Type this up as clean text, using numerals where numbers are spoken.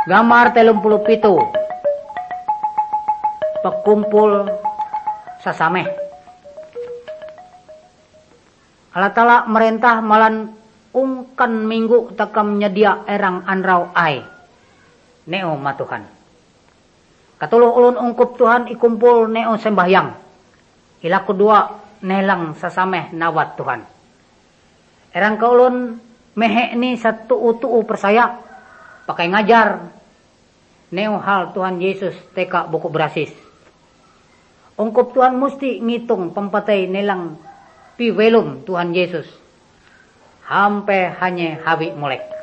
Gambar 37. Pekumpul sasameh. Allah Ta'ala merintah malan ungkan minggu takam nyedia erang anrau ai. Neo ma Tuhan. Katuluh ulun ungkup Tuhan ikumpul neo sembahyang. Ila kedua nelang sasameh nawat Tuhan. Erang kaulun mehe ni satu utu persaya. Pakai ngajar neo hal Tuhan Yesus teka buku berasis. Ungkup Tuhan mesti ngitung pempatay nelang piwelum Tuhan Yesus. Hampe hanya hawi molek.